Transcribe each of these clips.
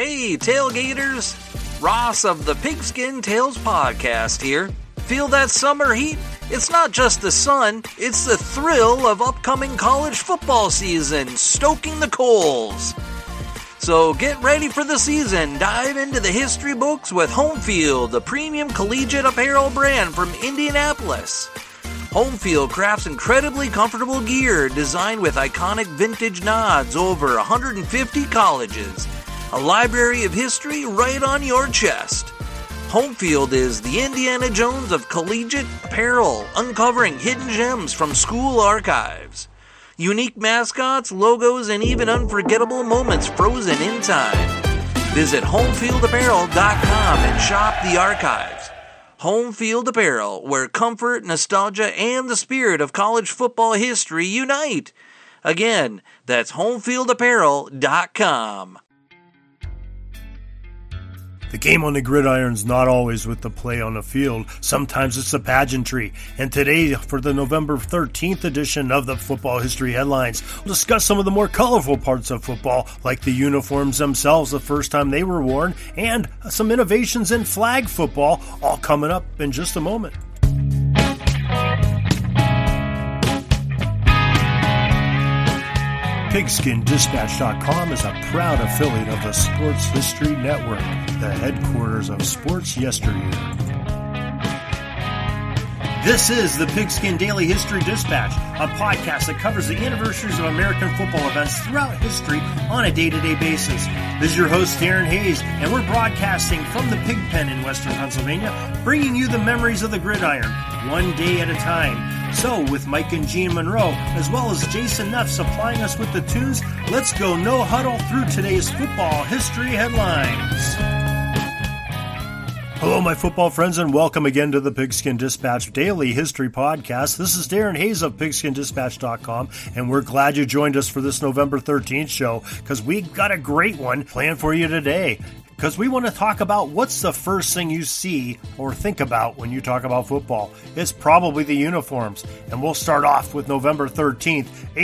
Hey, tailgaters! Ross of the Pigskin Tales podcast here. Feel that summer heat? It's not just the sun, it's the thrill of upcoming college football season, stoking the coals. So get ready for the season. Dive into the history books with Homefield, the premium collegiate apparel brand from Indianapolis. Homefield crafts incredibly comfortable gear designed with iconic vintage nods over 150 colleges. A library of history right on your chest. Homefield is the Indiana Jones of collegiate apparel, uncovering hidden gems from school archives. Unique mascots, logos, and even unforgettable moments frozen in time. Visit homefieldapparel.com and shop the archives. Homefield Apparel, where comfort, nostalgia, and the spirit of college football history unite. Again, that's homefieldapparel.com. The game on the gridiron's not always with the play on the field. Sometimes it's the pageantry. And today, for the November 13th edition of the Football History Headlines, we'll discuss some of the more colorful parts of football, like the uniforms themselves the first time they were worn, and some innovations in flag football, all coming up in just a moment. PigskinDispatch.com is a proud affiliate of the Sports History Network, the headquarters of sports yesteryear. This is the Pigskin Daily History Dispatch, a podcast that covers the anniversaries of American football events throughout history on a day-to-day basis. This is your host, Darren Hayes, and we're broadcasting from the Pigpen in Western Pennsylvania, bringing you the memories of the gridiron, one day at a time. So, with Mike and Gene Monroe, as well as Jason Neff supplying us with the tunes, let's go no huddle through today's football history headlines. Hello, my football friends, and welcome again to the Pigskin Dispatch Daily History Podcast. This is Darren Hayes of PigskinDispatch.com, and we're glad you joined us for this November 13th show, because we've got a great one planned for you today. Because we want to talk about what's the first thing you see or think about when you talk about football. It's probably the uniforms. And we'll start off with November 13th,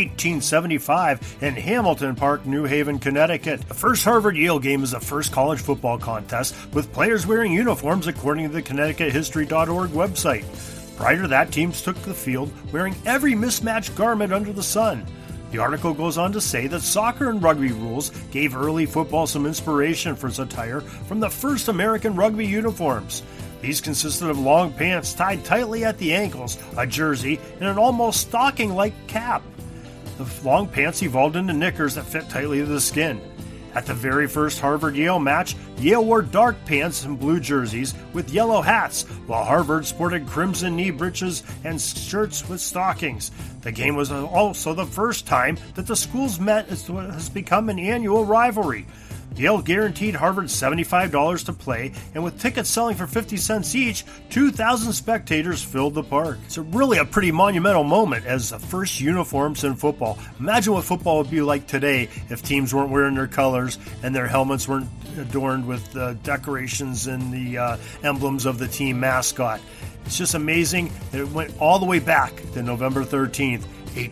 1875 in Hamilton Park, New Haven, Connecticut. The first Harvard-Yale game is the first college football contest with players wearing uniforms according to the ConnecticutHistory.org website. Prior to that, teams took the field wearing every mismatched garment under the sun. The article goes on to say that soccer and rugby rules gave early football some inspiration for its attire from the first American rugby uniforms. These consisted of long pants tied tightly at the ankles, a jersey, and an almost stocking-like cap. The long pants evolved into knickers that fit tightly to the skin. At the very first Harvard-Yale match, Yale wore dark pants and blue jerseys with yellow hats, while Harvard sported crimson knee breeches and shirts with stockings. The game was also the first time that the schools met as has become an annual rivalry. Yale guaranteed Harvard $75 to play, and with tickets selling for 50 cents each, 2,000 spectators filled the park. It's really a pretty monumental moment as the first uniforms in football. Imagine what football would be like today if teams weren't wearing their colors and their helmets weren't adorned with the decorations and the emblems of the team mascot. It's just amazing that it went all the way back to November 13th.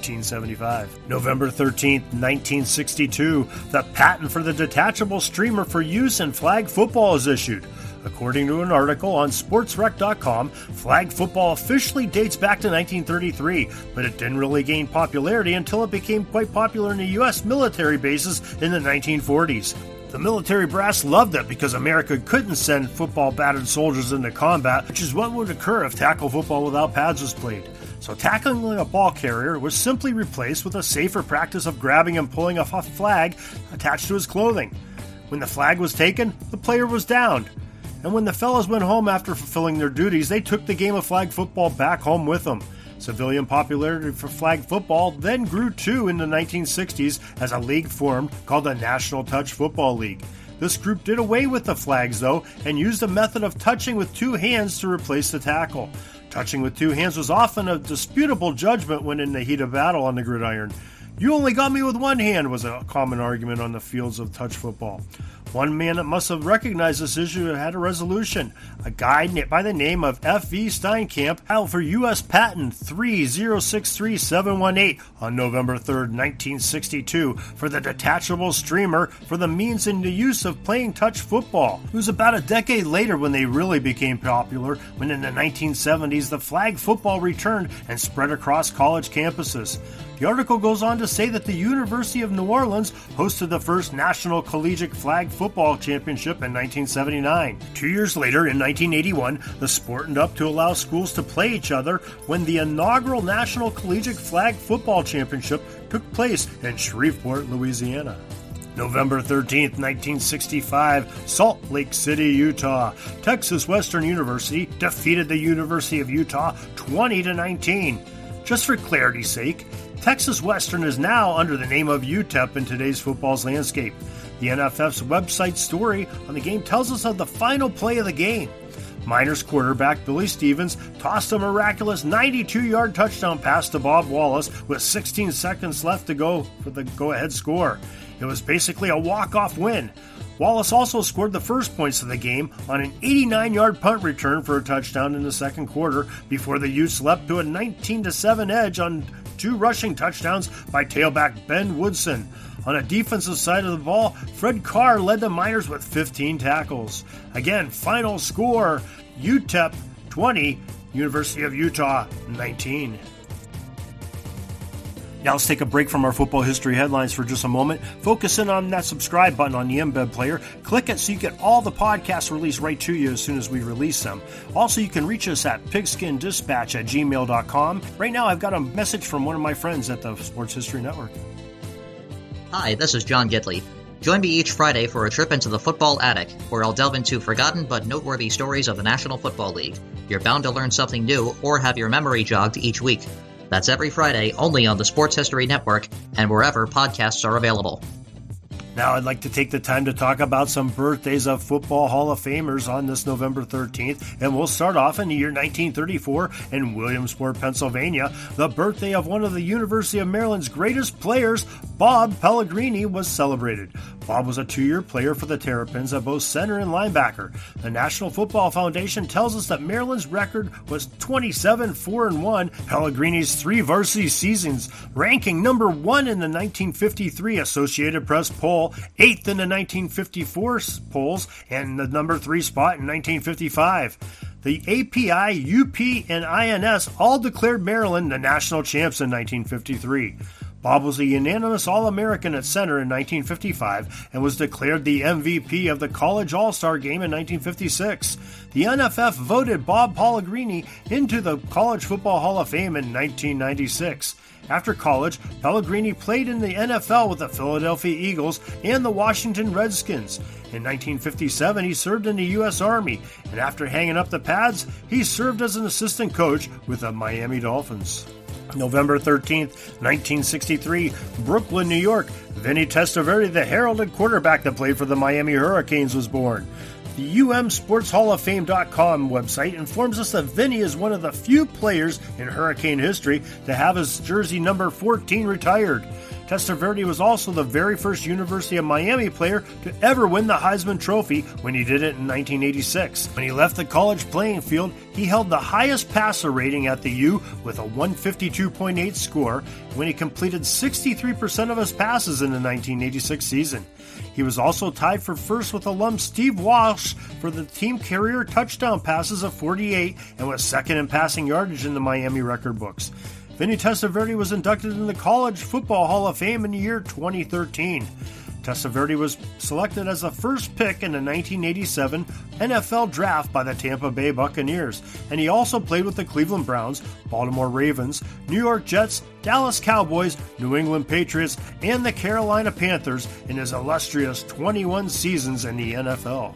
1875. November 13th, 1962, the patent for the detachable streamer for use in flag football is issued. According to an article on sportsrec.com, flag football officially dates back to 1933, but it didn't really gain popularity until it became quite popular in the U.S. military bases in the 1940s. The military brass loved it because America couldn't send football-battered soldiers into combat, which is what would occur if tackle football without pads was played. So tackling a ball carrier was simply replaced with a safer practice of grabbing and pulling off a flag attached to his clothing. When the flag was taken, the player was downed. And when the fellas went home after fulfilling their duties, they took the game of flag football back home with them. Civilian popularity for flag football then grew too in the 1960s as a league formed called the National Touch Football League. This group did away with the flags, though, and used a method of touching with two hands to replace the tackle. Touching with two hands was often a disputable judgment when in the heat of battle on the gridiron. "You only got me with one hand," was a common argument on the fields of touch football. One man that must have recognized this issue had a resolution. A guy by the name of F.V. Steinkamp filed for U.S. Patent 3063718 on November 3, 1962 for the detachable streamer for the means and the use of playing touch football. It was about a decade later when they really became popular, when in the 1970s the flag football returned and spread across college campuses. The article goes on to say that the University of New Orleans hosted the first National Collegiate Flag Football Championship in 1979. 2 years later, in 1981, the sport ended up to allow schools to play each other when the inaugural National Collegiate Flag Football Championship took place in Shreveport, Louisiana. November 13th, 1965, Salt Lake City, Utah. Texas Western University defeated the University of Utah 20-19. Just for clarity's sake, Texas Western is now under the name of UTEP in today's football's landscape. The NFF's website story on the game tells us of the final play of the game. Miners quarterback Billy Stevens tossed a miraculous 92-yard touchdown pass to Bob Wallace with 16 seconds left to go for the go-ahead score. It was basically a walk-off win. Wallace also scored the first points of the game on an 89-yard punt return for a touchdown in the second quarter before the Utes leapt to a 19-7 edge on 2 rushing touchdowns by tailback Ben Woodson. On a defensive side of the ball, Fred Carr led the Miners with 15 tackles. Again, final score, UTEP 20, University of Utah 19. Now let's take a break from our football history headlines for just a moment. Focus in on that subscribe button on the embed player. Click it so you get all the podcasts released right to you as soon as we release them. Also, you can reach us at pigskindispatch@gmail.com. Right now, I've got a message from one of my friends at the Sports History Network. Hi, this is John Gidley. Join me each Friday for a trip into the football attic, where I'll delve into forgotten but noteworthy stories of the National Football League. You're bound to learn something new or have your memory jogged each week. That's every Friday, only on the Sports History Network and wherever podcasts are available. Now I'd like to take the time to talk about some birthdays of Football Hall of Famers on this November 13th, and we'll start off in the year 1934 in Williamsport, Pennsylvania. The birthday of one of the University of Maryland's greatest players, Bob Pellegrini, was celebrated. Bob was a 2-year player for the Terrapins at both center and linebacker. The National Football Foundation tells us that Maryland's record was 27-4-1, Pellegrini's 3 varsity seasons, ranking number 1 in the 1953 Associated Press poll, 8th in the 1954 polls, and the number 3 spot in 1955. The API, UP, and INS all declared Maryland the national champs in 1953. Bob was a unanimous All-American at center in 1955 and was declared the MVP of the College All-Star Game in 1956. The NFF voted Bob Pellegrini into the College Football Hall of Fame in 1996. After college, Pellegrini played in the NFL with the Philadelphia Eagles and the Washington Redskins. In 1957, he served in the U.S. Army, and after hanging up the pads, he served as an assistant coach with the Miami Dolphins. November 13th, 1963, Brooklyn, New York. Vinny Testaverde, the heralded quarterback that played for the Miami Hurricanes, was born. The UMSportsHallOfFame.com website informs us that Vinny is one of the few players in Hurricane history to have his jersey number 14 retired. Testaverde was also the very first University of Miami player to ever win the Heisman Trophy when he did it in 1986. When he left the college playing field, he held the highest passer rating at the U with a 152.8 score when he completed 63% of his passes in the 1986 season. He was also tied for first with alum Steve Walsh for the team career touchdown passes of 48 and was second in passing yardage in the Miami record books. Vinny Testaverde was inducted in the College Football Hall of Fame in the year 2013. Testaverde was selected as the first pick in the 1987 NFL Draft by the Tampa Bay Buccaneers, and he also played with the Cleveland Browns, Baltimore Ravens, New York Jets, Dallas Cowboys, New England Patriots, and the Carolina Panthers in his illustrious 21 seasons in the NFL.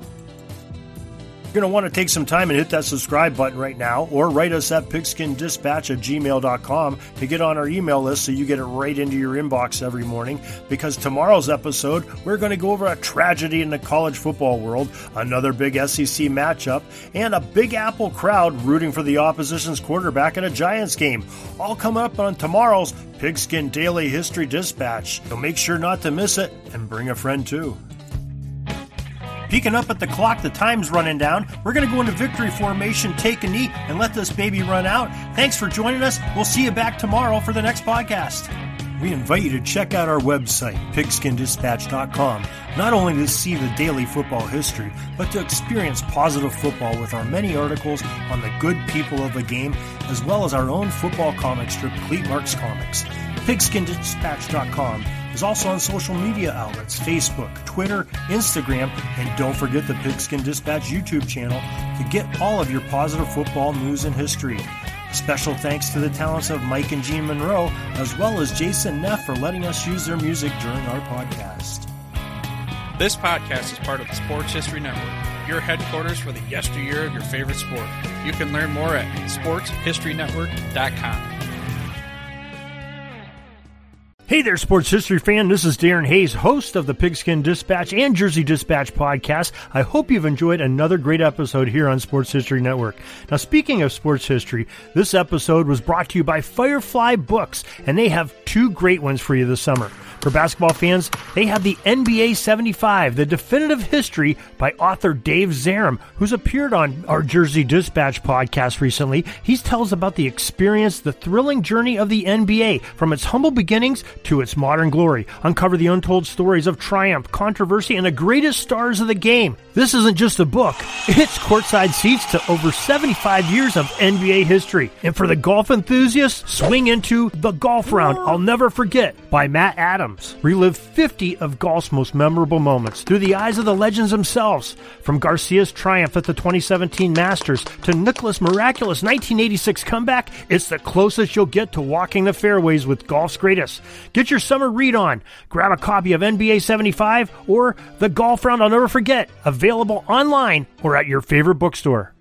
You're going to want to take some time and hit that subscribe button right now, or write us at pigskindispatch@gmail.com to get on our email list so you get it right into your inbox every morning, because tomorrow's episode, we're going to go over a tragedy in the college football world, another big SEC matchup, and a Big Apple crowd rooting for the opposition's quarterback at a Giants game. All coming up on tomorrow's Pigskin Daily History Dispatch. So make sure not to miss it, and bring a friend too. Peeking up at the clock, the time's running down. We're going to go into victory formation, take a knee, and let this baby run out. Thanks for joining us. We'll see you back tomorrow for the next podcast. We invite you to check out our website, pigskinddispatch.com, not only to see the daily football history, but to experience positive football with our many articles on the good people of the game, as well as our own football comic strip, Cleat Marks Comics. Pigskinddispatch.com is also on social media outlets, Facebook, Twitter, Instagram, and don't forget the Pigskin Dispatch YouTube channel to get all of your positive football news and history. Special thanks to the talents of Mike and Gene Monroe, as well as Jason Neff for letting us use their music during our podcast. This podcast is part of the Sports History Network, your headquarters for the yesteryear of your favorite sport. You can learn more at sportshistorynetwork.com. Hey there, sports history fan. This is Darren Hayes, host of the Pigskin Dispatch and Jersey Dispatch podcast. I hope you've enjoyed another great episode here on Sports History Network. Now, speaking of sports history, this episode was brought to you by Firefly Books, and they have two great ones for you this summer. For basketball fans, they have the NBA 75, the definitive history by author Dave Zarum, who's appeared on our Jersey Dispatch podcast recently. He tells about the experience, the thrilling journey of the NBA, from its humble beginnings to its modern glory. Uncover the untold stories of triumph, controversy, and the greatest stars of the game. This isn't just a book. It's courtside seats to over 75 years of NBA history. And for the golf enthusiasts, swing into The Golf Round I'll Never Forget by Matt Adams. Relive 50 of golf's most memorable moments through the eyes of the legends themselves. From Garcia's triumph at the 2017 Masters to Nicklaus' miraculous 1986 comeback, it's the closest you'll get to walking the fairways with golf's greatest. Get your summer read on. Grab a copy of NBA 75 or The Golf Round I'll Never Forget, available online or at your favorite bookstore.